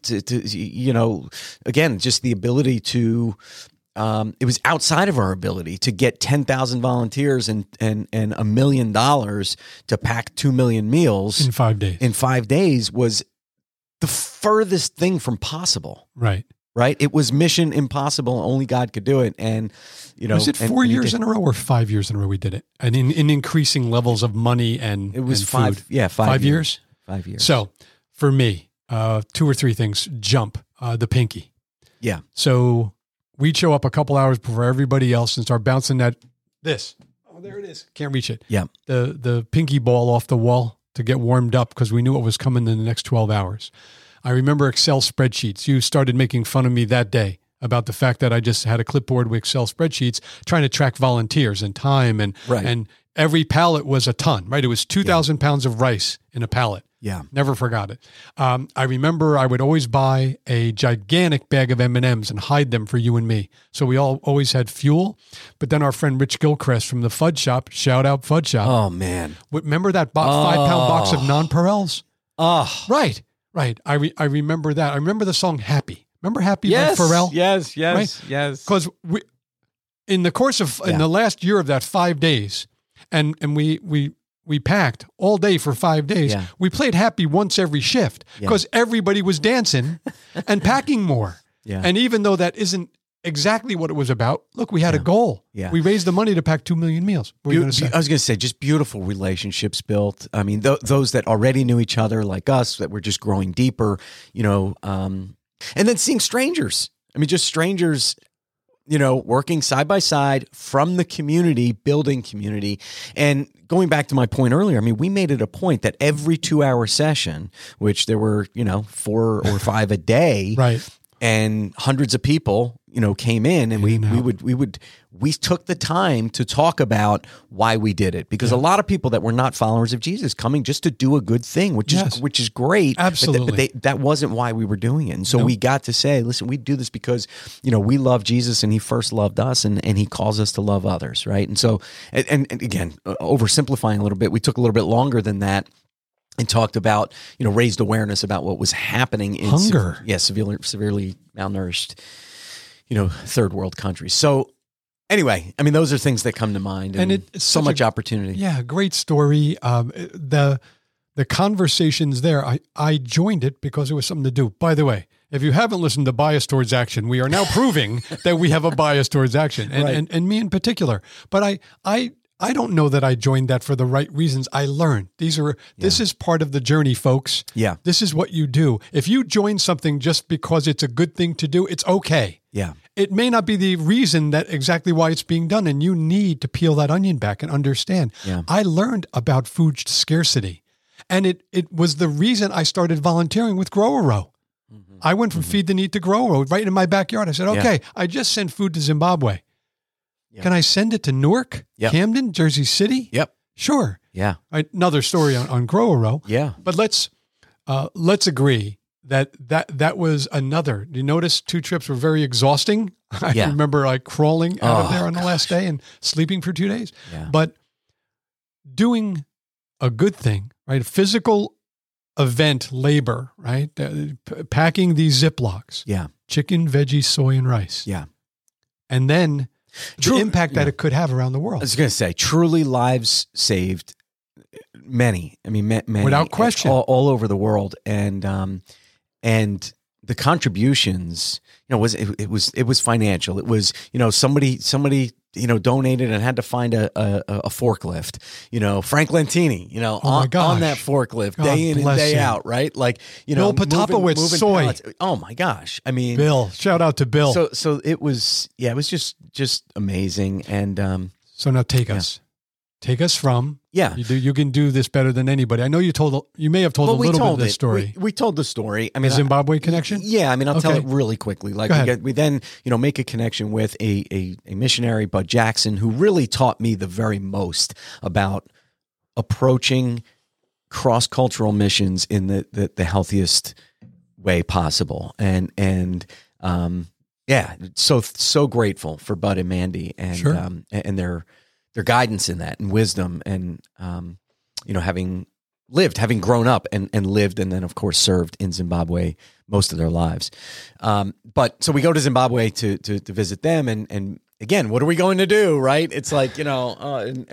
to again, just the ability to, it was outside of our ability to get 10,000 volunteers and $1 million to pack 2 million meals in 5 days. In 5 days was the furthest thing from possible. Right. It was mission impossible. Only God could do it. And was it 4 years in a row or 5 years in a row we did it? And in increasing levels of money and it was and 5. Food. Yeah, 5 years. 5 years. So for me, 2 or 3 things. Jump the pinky. Yeah. So we'd show up a couple hours before everybody else and start bouncing this. Oh, there it is. Can't reach it. Yeah. The pinky ball off the wall to get warmed up because we knew what was coming in the next 12 hours. I remember Excel spreadsheets. You started making fun of me that day about the fact that I just had a clipboard with Excel spreadsheets trying to track volunteers and time. And every pallet was a ton, right? It was 2,000 pounds of rice in a pallet. Yeah. Never forgot it. I remember I would always buy a gigantic bag of M&Ms and hide them for you and me. So we always had fuel. But then our friend Rich Gilchrist from the Fudge Shop, shout out Fudge Shop. Oh, man. Remember that 5-pound box of nonpareils? Oh. Right. I remember that. I remember the song Happy. Remember Happy by Pharrell? Yes. Yes. Because in the course of, in the last year of that 5 days, and we packed all day for 5 days. Yeah. We played Happy once every shift because everybody was dancing and packing more. Yeah. And even though that isn't exactly what it was about, look, we had a goal. Yeah. We raised the money to pack 2 million meals. What were you going to say? I was going to say, just beautiful relationships built. I mean, those that already knew each other, like us, that were just growing deeper, and then seeing strangers. I mean, just strangers, working side by side from the community, building community. And going back to my point earlier, I mean, we made it a point that every 2-hour session, which there were, 4 or 5 a day, right, and hundreds of people, came in, and we took the time to talk about why we did it, because a lot of people that were not followers of Jesus coming just to do a good thing, which is great. Absolutely. But that wasn't why we were doing it. And so we got to say, listen, we do this because, we love Jesus and he first loved us, and he calls us to love others. Right. And so, and again, oversimplifying a little bit, we took a little bit longer than that and talked about, raised awareness about what was happening in hunger. severely malnourished, third world countries. So Anyway, I mean, those are things that come to mind, and it's so much opportunity. Yeah, great story. The conversations there, I joined it because it was something to do. By the way, if you haven't listened to Bias Towards Action, we are now proving that we have a bias towards action, and me in particular. But I don't know that I joined that for the right reasons. I learned this is part of the journey, folks. Yeah. This is what you do. If you join something just because it's a good thing to do, it's okay. Yeah. It may not be the reason that exactly why it's being done, and you need to peel that onion back and understand. Yeah. I learned about food scarcity, and it was the reason I started volunteering with Grow a Row. Mm-hmm. I went from Feed the Need to Grow a Row right in my backyard. I said, okay, I just sent food to Zimbabwe. Yep. Can I send it to Newark, Camden, Jersey City? Yep. Sure. Yeah. Another story on Grow a Row. Yeah. But let's agree that was another. You notice 2 trips were very exhausting. I remember like crawling out of there on the last day and sleeping for 2 days. Yeah. But doing a good thing, right? A physical event, labor, right? Packing these Ziplocs. Yeah. Chicken, veggies, soy, and rice. Yeah. And then the impact that it could have around the world. I was going to say, truly lives saved. Many. I mean, many. Without question. All over the world. And the contributions, it was financial. It was, somebody, donated and had to find a forklift, Frank Lentini, on that forklift, day in and day out, right? Like, Bill Potapowicz, moving soy. pallets. Oh my gosh. I mean, Bill, shout out to Bill. So it was just amazing. And, so now take us from, you can do this better than anybody. I know you may have told a little bit of this story. We told the story. I mean, the Zimbabwe connection? Yeah. I mean, I'll tell it really quickly. Like we then, make a connection with a missionary, Bud Jackson, who really taught me the very most about approaching cross-cultural missions in the healthiest way possible. And so grateful for Bud and Mandy and their guidance in that and wisdom and, having grown up and lived and then of course served in Zimbabwe most of their lives. But so we go to Zimbabwe to visit them and again, what are we going to do? Right. It's like, going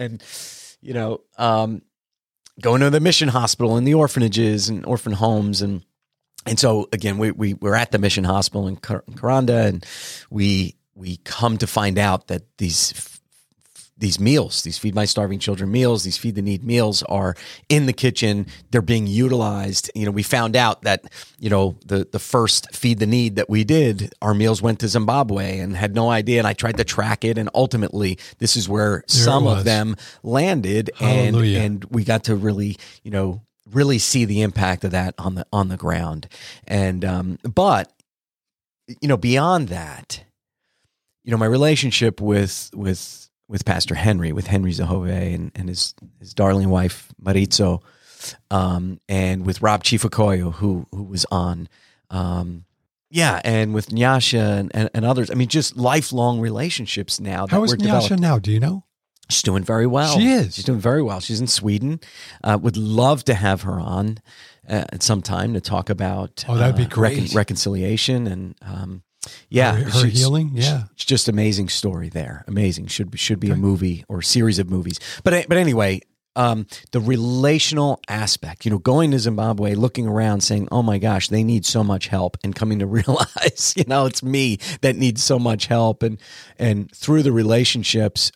to the mission hospital and the orphanages and orphan homes. And so again, we're at the mission hospital in Karanda and we come to find out that these meals, these Feed My Starving Children meals, these Feed the Need meals are in the kitchen. They're being utilized. We found out that, the first Feed the Need that we did, our meals went to Zimbabwe and had no idea. And I tried to track it. And ultimately, this is where some of them landed. And we got to really, really see the impact of that on the ground. And, but, beyond that, my relationship with Pastor Henry, with Henry Zahove and his darling wife, Maritzo, and with Rob Chifakoyo, who was on, and with Nyasha and others. I mean, just lifelong relationships now. How is Nyasha now? Do you know? She's doing very well. She is. She's doing very well. She's in Sweden. Would love to have her on at some time to talk about that'd be great. Reconciliation and her healing. Yeah, it's just amazing story there. Amazing. Should be a movie or series of movies. But anyway, the relational aspect. Going to Zimbabwe, looking around, saying, "Oh my gosh, they need so much help," and coming to realize, it's me that needs so much help, and through the relationships,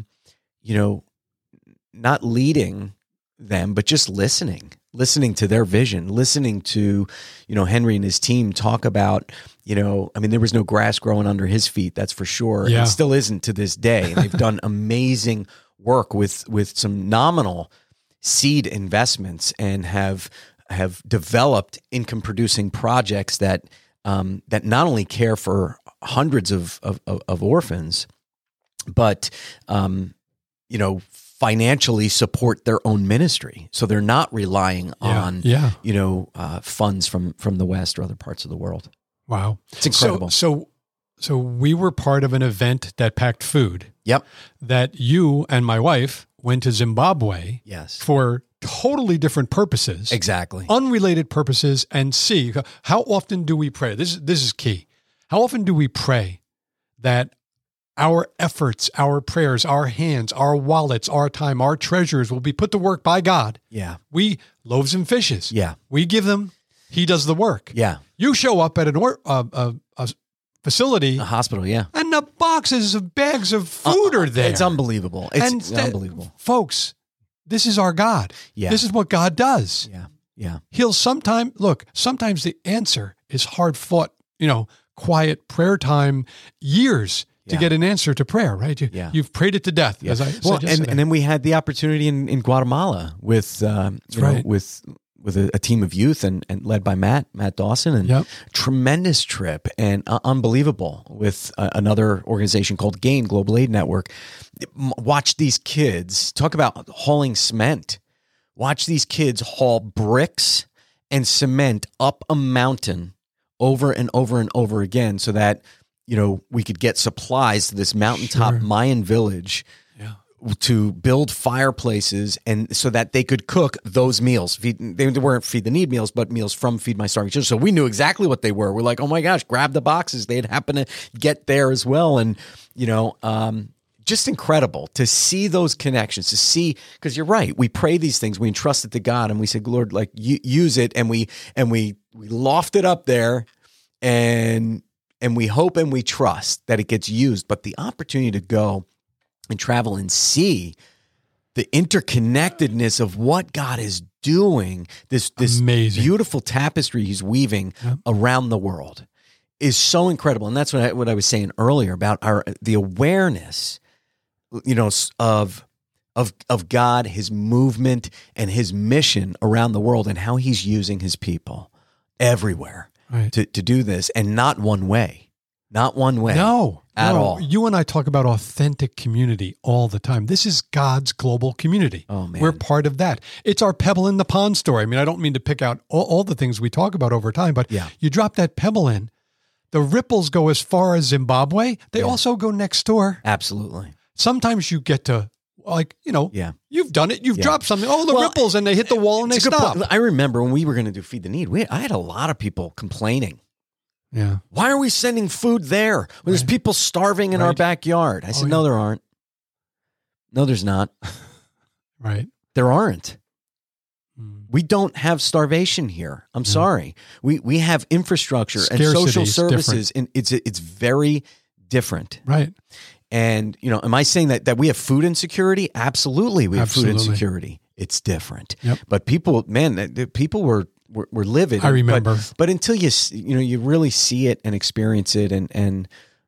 not leading them, but just listening to their vision, listening to, Henry and his team talk about, there was no grass growing under his feet, that's for sure. Yeah. And it still isn't to this day. And they've done amazing work with some nominal seed investments and have developed income producing projects that not only care for hundreds of orphans, but, financially support their own ministry. So they're not relying on, funds from the West or other parts of the world. Wow. It's incredible. So we were part of an event that packed food. Yep. That you and my wife went to Zimbabwe. Yes. For totally different purposes. Exactly. Unrelated purposes. And see, how often do we pray? This is key. How often do we pray that our efforts, our prayers, our hands, our wallets, our time, our treasures will be put to work by God. Yeah. We, loaves and fishes. Yeah. We give them, he does the work. Yeah. You show up at a facility. A hospital, yeah. And the boxes of bags of food are there. It's unbelievable. It's unbelievable. Folks, this is our God. Yeah. This is what God does. Yeah. Yeah. He'll sometimes the answer is hard fought, quiet prayer time, years to get an answer to prayer, right? You've prayed it to death, as I said yesterday. And then we had the opportunity in Guatemala with, with a team of youth and led by Matt Dawson, and tremendous trip and unbelievable with another organization called GAIN, Global Aid Network. Watch these kids, talk about hauling cement. Watch these kids haul bricks and cement up a mountain over and over and over again so that, we could get supplies to this mountaintop Mayan village to build fireplaces and so that they could cook those meals. They weren't Feed the Need meals, but meals from Feed My Starving Children. So we knew exactly what they were. We're like, oh my gosh, grab the boxes. They'd happen to get there as well. And, just incredible to see those connections, to see, because you're right. We pray these things, we entrust it to God, and we say, Lord, like use it, and we loft it up there, and we hope and we trust that it gets used. But the opportunity to go and travel and see the interconnectedness of what God is doing, this amazing, beautiful tapestry he's weaving around the world, is so incredible. And that's what I was saying earlier about the awareness, of God, his movement and his mission around the world, and how he's using his people everywhere to do this, and not one way. No, at all. You and I talk about authentic community all the time. This is God's global community. Oh, man. We're part of that. It's our pebble in the pond story. I mean, I don't mean to pick out all the things we talk about over time, but you drop that pebble in, the ripples go as far as Zimbabwe. They also go next door. Absolutely. Sometimes you get to, you've done it. You've dropped something. Oh, the ripples, and they hit the wall and they stop. I remember when we were going to do Feed the Need, I had a lot of people complaining. Yeah. Why are we sending food there when there's people starving in our backyard? I said, no, there aren't. No, there's not. Right. There aren't. We don't have starvation here. I'm sorry. We have infrastructure and social services, and it's very different. Right. And, am I saying that we have food insecurity? Absolutely, we have food insecurity. It's different. Yep. But people were livid. I remember. But until you really see it and experience it, and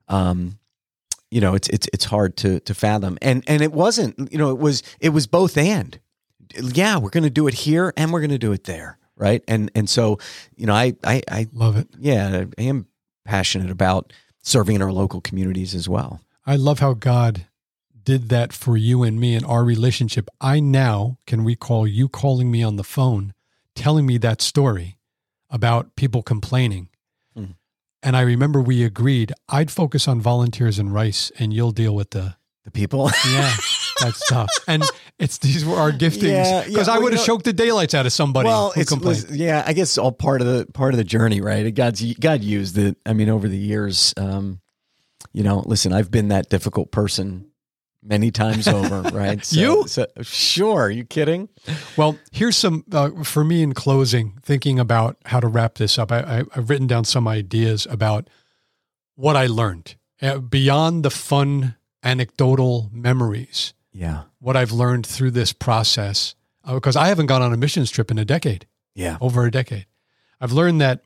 it's hard to fathom. And it wasn't, it was both and. Yeah, we're going to do it here and we're going to do it there, right? And so, I love it. Yeah, I am passionate about serving in our local communities as well. I love how God did that for you and me in our relationship. I now can recall you calling me on the phone, telling me that story about people complaining. And I remember we agreed I'd focus on volunteers in Rice and you'll deal with the people. Yeah, that's tough. And these were our giftings, because I would have choked the daylights out of somebody who complained. I guess all part of the journey, right? God used it. I mean, over the years, listen, I've been that difficult person many times over, right? So, sure. Are you kidding? Well, here's some, for me in closing, thinking about how to wrap this up. I've written down some ideas about what I learned beyond the fun anecdotal memories. Yeah. What I've learned through this process, because I haven't gone on a missions trip in a decade. Yeah. Over a decade. I've learned that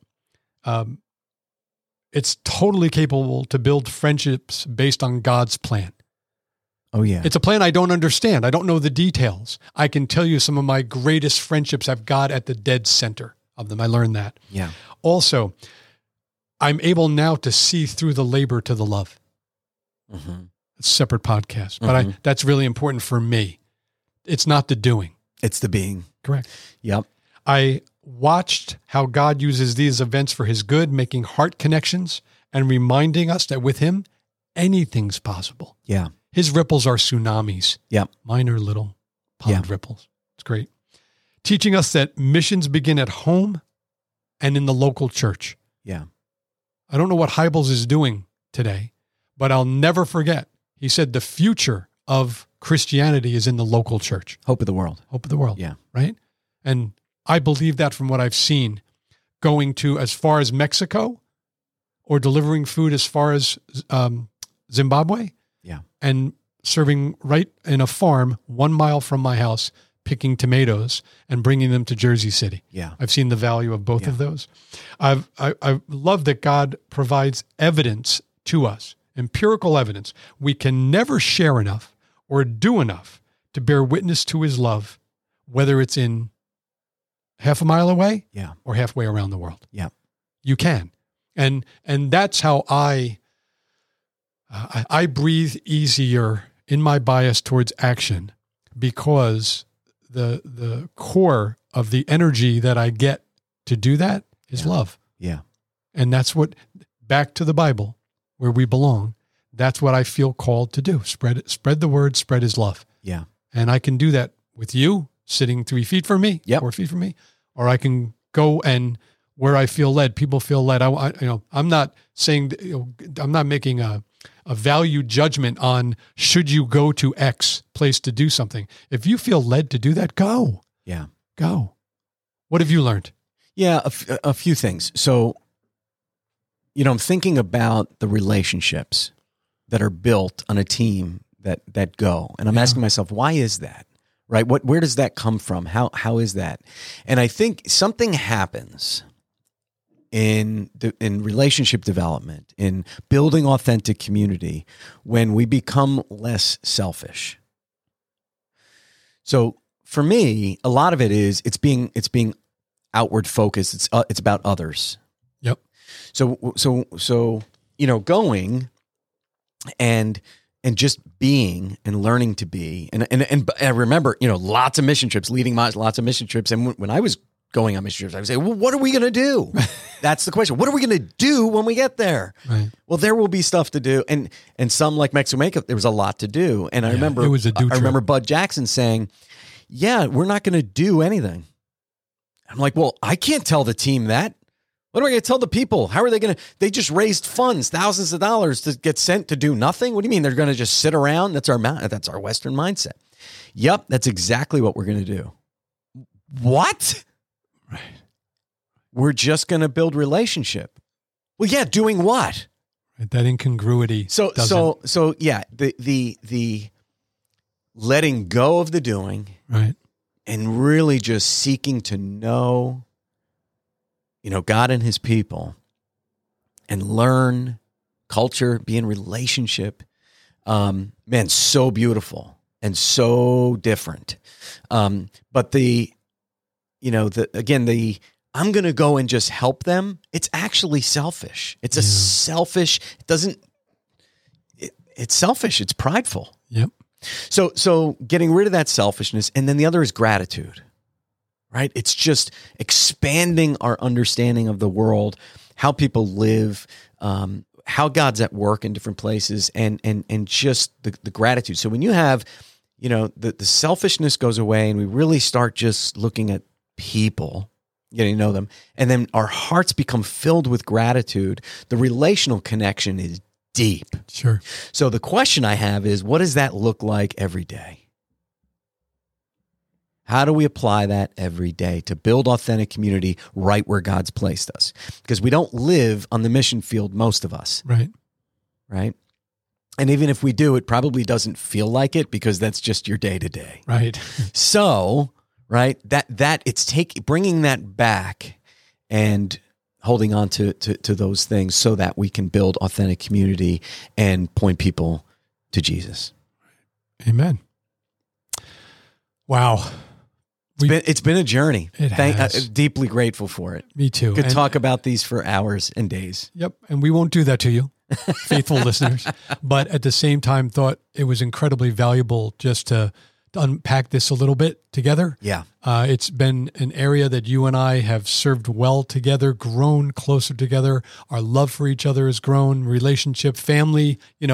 it's totally capable to build friendships based on God's plan. Oh, yeah. It's a plan I don't understand. I don't know the details. I can tell you some of my greatest friendships have God at the dead center of them. I learned that. Yeah. Also, I'm able now to see through the labor to the love. Mm-hmm. It's a separate podcast, but that's really important for me. It's not the doing. It's the being. Correct. Yep. I watched how God uses these events for his good, making heart connections and reminding us that with him, anything's possible. Yeah. His ripples are tsunamis. Yep. Mine are little pond ripples. It's great. Teaching us that missions begin at home and in the local church. Yeah. I don't know what Hybels is doing today, But I'll never forget, he said the future of Christianity is in the local church. Hope of the world. Hope of the world. Yeah. Right? And I believe that from what I've seen, going to as far as Mexico or delivering food as far as Zimbabwe. Yeah. And serving right in a farm 1 mile from my house, picking tomatoes and bringing them to Jersey City. Yeah. I've seen the value of both of those. I love that God provides evidence to us, empirical evidence. We can never share enough or do enough to bear witness to his love, whether it's in half a mile away or halfway around the world. Yeah. You can. And that's how I breathe easier in my bias towards action, because the core of the energy that I get to do that is love. Yeah. And that's what, back to the Bible, where we belong, that's what I feel called to do. Spread the word, spread his love. Yeah. And I can do that with you sitting 3 feet from me, 4 feet from me, or I can go and where I feel led, people feel led. I'm not saying, I'm not making a value judgment on should you go to X place to do something. If you feel led to do that, go. Yeah. Go. What have you learned? Yeah, a few things. So, I'm thinking about the relationships that are built on a team that go. And I'm asking myself, why is that? Right? Where does that come from? How is that? And I think something happens in relationship development, in building authentic community, when we become less selfish. So for me, a lot of it is it's being outward focused. It's about others. Yep. So going and just being and learning to be, and I remember lots of mission trips, lots of mission trips, and when I was going on mission trips, I would say, well, what are we going to do? That's the question. What are we going to do when we get there? Right. Well, there will be stuff to do. And some, like Mexico, there was a lot to do. And I remember, it was a I remember Bud Jackson saying, yeah, we're not going to do anything. I'm like, well, I can't tell the team that. What am I going to tell the people? How are they going to, they just raised funds, thousands of dollars to get sent to do nothing. What do you mean? They're going to just sit around? That's our Western mindset. Yep. That's exactly what we're going to do. What? Right. We're just going to build relationship. Well, yeah, doing what? Right, that incongruity. So yeah, the letting go of the doing, right, and really just seeking to know, God and his people, and learn culture, be in relationship. Man, so beautiful and so different. But I'm going to go and just help them. It's actually selfish. It's a selfish, it's selfish. It's prideful. Yep. So getting rid of that selfishness. And then the other is gratitude, right? It's just expanding our understanding of the world, how people live, how God's at work in different places, and just the gratitude. So when you have, the selfishness goes away and we really start just looking at people, getting to know them, and then our hearts become filled with gratitude, the relational connection is deep. Sure. So the question I have is, what does that look like every day? How do we apply that every day to build authentic community right where God's placed us? Because we don't live on the mission field, most of us. Right. Right? And even if we do, it probably doesn't feel like it because that's just your day to day. Right. So, right, that it's bringing that back and holding on to those things so that we can build authentic community and point people to Jesus. Amen. Wow. It's been a journey. It has. I'm deeply grateful for it. Me too. Could talk about these for hours and days. Yep. And we won't do that to you, faithful listeners. But at the same time, thought it was incredibly valuable just to unpack this a little bit together. Yeah. It's been an area that you and I have served well together, grown closer together. Our love for each other has grown, relationship, family,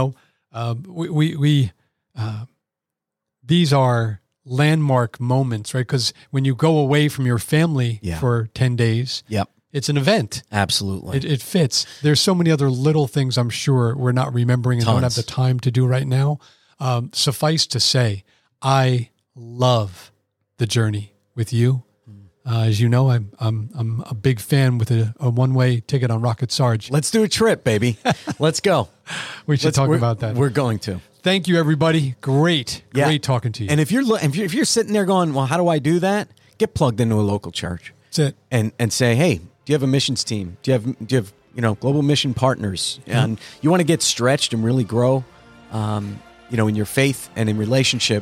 these are landmark moments, right? Because when you go away from your family for 10 days, yep, It's an event. Absolutely. It fits. There's so many other little things I'm sure we're not remembering and don't have the time to do right now. Suffice to say, I love the journey with you. As you know, I'm a big fan with a one-way ticket on Rocket Sarge. Let's do a trip, baby. Let's go. We should talk about that. We're going to. Thank you, everybody. Great talking to you. And if you're sitting there going, well, how do I do that? Get plugged into a local church. That's it. And say, hey, do you have a missions team? Do you have global mission partners? And you want to get stretched and really grow, in your faith and in relationship,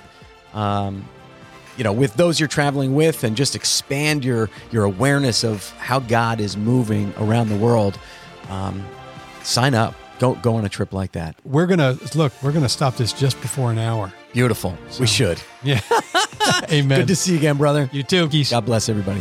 with those you're traveling with, and just expand your awareness of how God is moving around the world. Sign up. Go on a trip like that. We're gonna stop this just before an hour. Beautiful. So, we should. Yeah. Amen. Good to see you again, brother. You too, Geese. God bless everybody.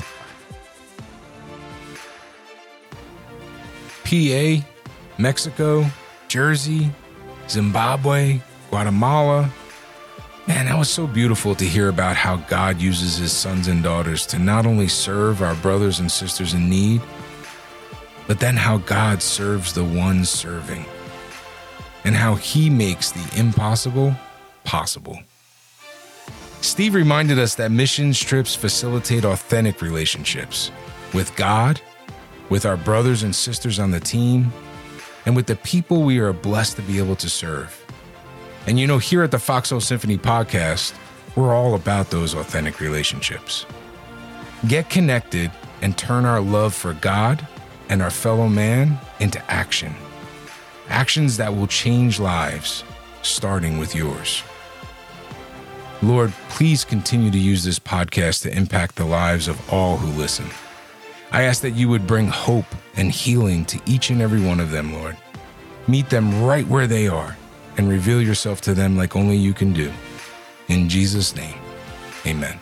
PA, Mexico, Jersey, Zimbabwe, Guatemala. Man, that was so beautiful to hear about how God uses his sons and daughters to not only serve our brothers and sisters in need, but then how God serves the ones serving, and how he makes the impossible possible. Steve reminded us that missions trips facilitate authentic relationships with God, with our brothers and sisters on the team, and with the people we are blessed to be able to serve. And here at the Foxhole Symphony podcast, we're all about those authentic relationships. Get connected and turn our love for God and our fellow man into action. Actions that will change lives, starting with yours. Lord, please continue to use this podcast to impact the lives of all who listen. I ask that you would bring hope and healing to each and every one of them, Lord. Meet them right where they are and reveal yourself to them like only you can do. In Jesus' name, amen.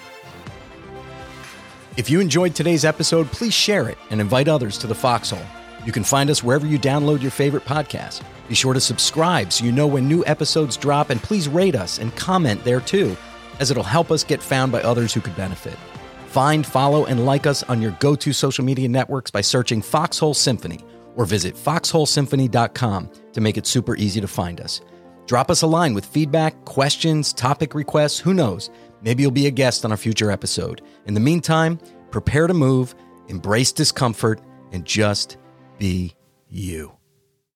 If you enjoyed today's episode, please share it and invite others to the Foxhole. You can find us wherever you download your favorite podcast. Be sure to subscribe so you know when new episodes drop, and please rate us and comment there too, as it'll help us get found by others who could benefit. Find, follow, and like us on your go-to social media networks by searching Foxhole Symphony, or visit foxholesymphony.com to make it super easy to find us. Drop us a line with feedback, questions, topic requests, who knows? Maybe you'll be a guest on a future episode. In the meantime, prepare to move, embrace discomfort, and just be you.